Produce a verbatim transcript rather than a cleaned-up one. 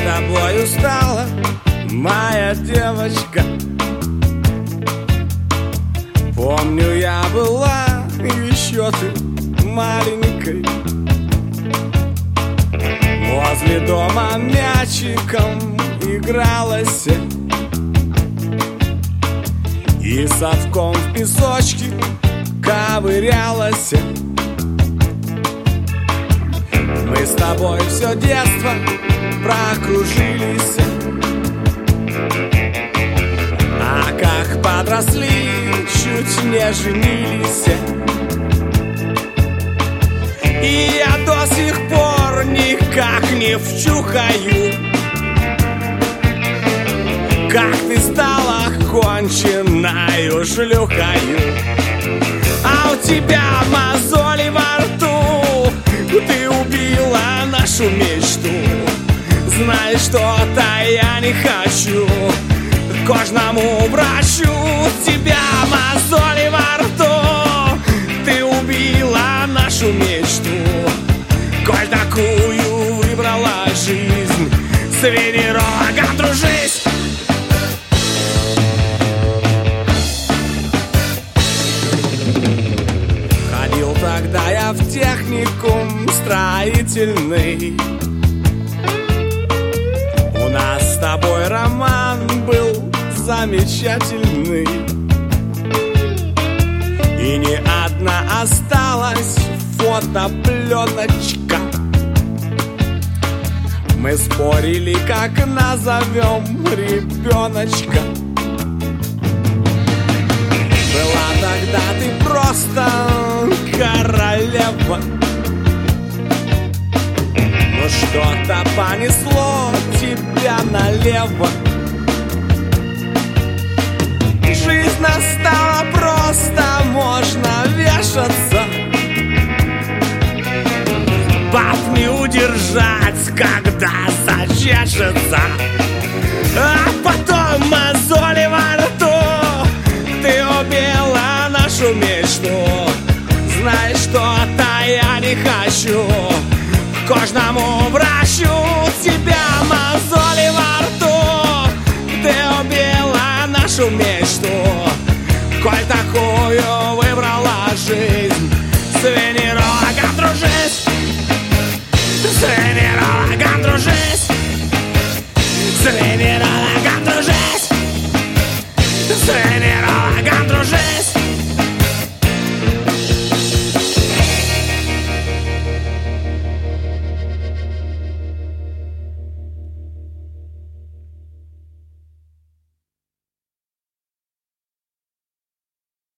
тобой устала, моя девочка. Помню, я была еще ты маленькой. Возле дома мячиком игралась и совком в песочке ковырялась. Мы с тобой все детство прокружились, а как подросли, чуть не женились. И я до сих пор никак не вчухаю, как ты стала конченною шлюхою. А у тебя мозоли во рту, ты убила нашу мечту. Знаешь, что-то я не хочу к кожному врачу. У тебя мозоли во рту, ты убила нашу мечту. Коль такую выбрала жизнь, с венерологом дружись. Ходил тогда я в техникум строительный. У нас с тобой роман был замечательный, и не одна осталась фотопленочка. Мы спорили, как назовем ребеночка. Была тогда ты просто королева, но что-то понесло тебя налево. Жизнь настала просто, можно вешаться. Баб не удержать, когда зачешется. А потом мозоли во рту, ты убила нашу мечту. Знаешь, что-то я не хочу к кожному врачу. У тебя мозоли во рту, ты убила нашу мечту. Коль такую выбрала жизнь, с венерологом дружись. С венерологом дружись. С венерологом дружись. С венерологом